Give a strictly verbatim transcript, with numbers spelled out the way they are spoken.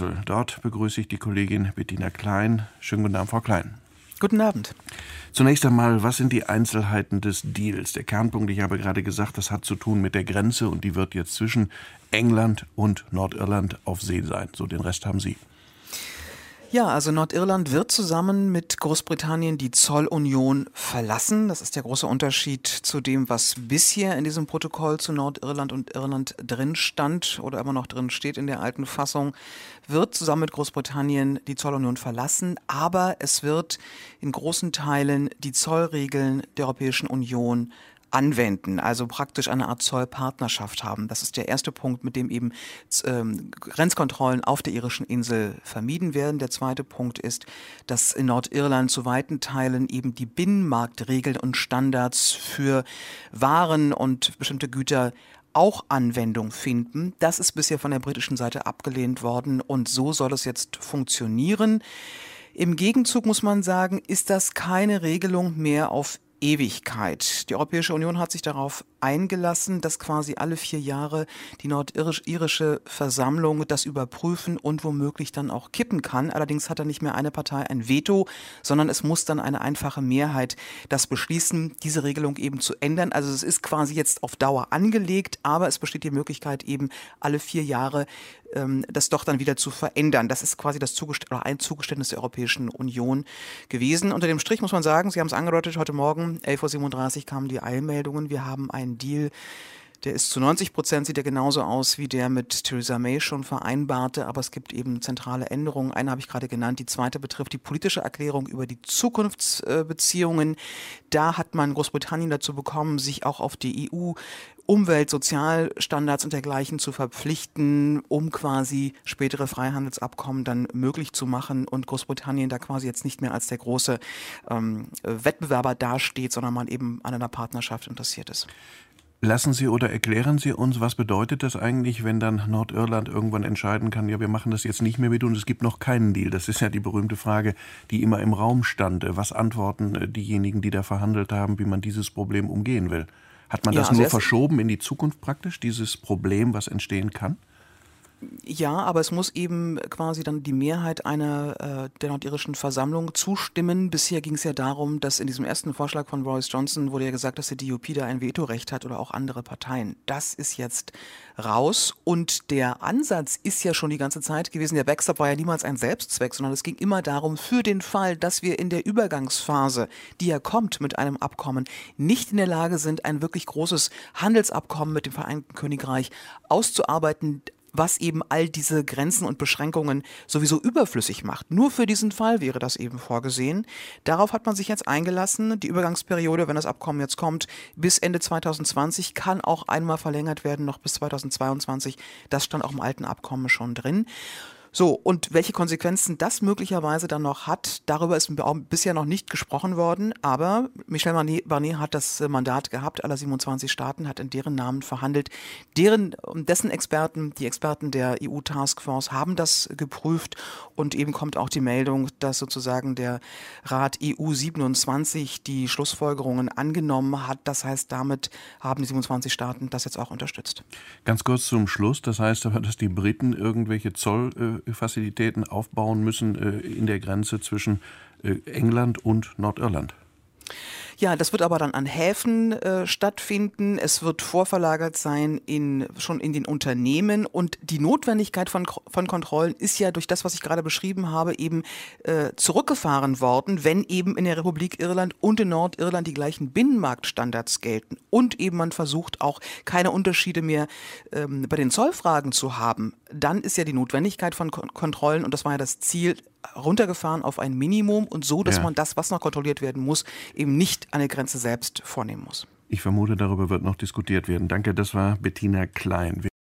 Brüssel. Dort begrüße ich die Kollegin Bettina Klein. Schönen guten Abend, Frau Klein. Guten Abend. Zunächst einmal, was sind die Einzelheiten des Deals? Der Kernpunkt, ich habe gerade gesagt, das hat zu tun mit der Grenze und die wird jetzt zwischen England und Nordirland auf See sein. So, den Rest haben Sie. Ja, also Nordirland wird zusammen mit Großbritannien die Zollunion verlassen. Das ist der große Unterschied zu dem, was bisher in diesem Protokoll zu Nordirland und Irland drin stand oder immer noch drin steht in der alten Fassung. Wird zusammen mit Großbritannien die Zollunion verlassen, aber es wird in großen Teilen die Zollregeln der Europäischen Union anwenden, also praktisch eine Art Zollpartnerschaft haben. Das ist der erste Punkt, mit dem eben ähm, Grenzkontrollen auf der irischen Insel vermieden werden. Der zweite Punkt ist, dass in Nordirland zu weiten Teilen eben die Binnenmarktregeln und Standards für Waren und bestimmte Güter auch Anwendung finden. Das ist bisher von der britischen Seite abgelehnt worden und so soll es jetzt funktionieren. Im Gegenzug muss man sagen, ist das keine Regelung mehr auf Ewigkeit. Die Europäische Union hat sich darauf eingelassen, dass quasi alle vier Jahre die nordirische Versammlung das überprüfen und womöglich dann auch kippen kann. Allerdings hat dann nicht mehr eine Partei ein Veto, sondern es muss dann eine einfache Mehrheit das beschließen, diese Regelung eben zu ändern. Also es ist quasi jetzt auf Dauer angelegt, aber es besteht die Möglichkeit eben alle vier Jahre ähm, das doch dann wieder zu verändern. Das ist quasi das Zugest- oder ein Zugeständnis der Europäischen Union gewesen. Unter dem Strich muss man sagen, Sie haben es angedeutet, heute Morgen elf Uhr siebenunddreißig kamen die Eilmeldungen. Wir haben einen Deal, der ist zu neunzig Prozent, sieht er genauso aus wie der mit Theresa May schon vereinbarte, aber es gibt eben zentrale Änderungen. Eine habe ich gerade genannt, die zweite betrifft die politische Erklärung über die Zukunftsbeziehungen. Da hat man Großbritannien dazu bekommen, sich auch auf die E U Umwelt-, Sozialstandards und dergleichen zu verpflichten, um quasi spätere Freihandelsabkommen dann möglich zu machen und Großbritannien da quasi jetzt nicht mehr als der große ähm, Wettbewerber dasteht, sondern man eben an einer Partnerschaft interessiert ist. Lassen Sie oder erklären Sie uns, was bedeutet das eigentlich, wenn dann Nordirland irgendwann entscheiden kann, ja, wir machen das jetzt nicht mehr mit und es gibt noch keinen Deal. Das ist ja die berühmte Frage, die immer im Raum stand. Was antworten diejenigen, die da verhandelt haben, wie man dieses Problem umgehen will? Hat man das ja, also nur verschoben in die Zukunft praktisch, dieses Problem, was entstehen kann? Ja, aber es muss eben quasi dann die Mehrheit einer äh, der nordirischen Versammlung zustimmen. Bisher ging es ja darum, dass in diesem ersten Vorschlag von Boris Johnson wurde ja gesagt, dass die D U P da ein Vetorecht hat oder auch andere Parteien. Das ist jetzt raus und der Ansatz ist ja schon die ganze Zeit gewesen. Der Backstop war ja niemals ein Selbstzweck, sondern es ging immer darum, für den Fall, dass wir in der Übergangsphase, die ja kommt mit einem Abkommen, nicht in der Lage sind, ein wirklich großes Handelsabkommen mit dem Vereinigten Königreich auszuarbeiten, was eben all diese Grenzen und Beschränkungen sowieso überflüssig macht. Nur für diesen Fall wäre das eben vorgesehen. Darauf hat man sich jetzt eingelassen. Die Übergangsperiode, wenn das Abkommen jetzt kommt, bis Ende zweitausendzwanzig kann auch einmal verlängert werden, noch bis zweitausendzweiundzwanzig. Das stand auch im alten Abkommen schon drin. So, und welche Konsequenzen das möglicherweise dann noch hat, darüber ist bisher noch nicht gesprochen worden, aber Michel Barnier hat das Mandat gehabt, aller siebenundzwanzig Staaten, hat in deren Namen verhandelt. Deren, dessen Experten, die Experten der E U-Taskforce haben das geprüft und eben kommt auch die Meldung, dass sozusagen der Rat E U siebenundzwanzig die Schlussfolgerungen angenommen hat. Das heißt, damit haben die siebenundzwanzig Staaten das jetzt auch unterstützt. Ganz kurz zum Schluss, das heißt aber, dass die Briten irgendwelche Zoll äh, Fazilitäten aufbauen müssen äh, in der Grenze zwischen äh, England und Nordirland. Ja, das wird aber dann an Häfen äh, stattfinden. Es wird vorverlagert sein in, schon in den Unternehmen und die Notwendigkeit von, von Kontrollen ist ja durch das, was ich gerade beschrieben habe, eben äh, zurückgefahren worden, wenn eben in der Republik Irland und in Nordirland die gleichen Binnenmarktstandards gelten und eben man versucht auch keine Unterschiede mehr ähm, bei den Zollfragen zu haben. Dann ist ja die Notwendigkeit von Kon- Kontrollen und das war ja das Ziel, runtergefahren auf ein Minimum und so, dass ja. man das, was noch kontrolliert werden muss, eben nicht an der Grenze selbst vornehmen muss. Ich vermute, darüber wird noch diskutiert werden. Danke, das war Bettina Klein.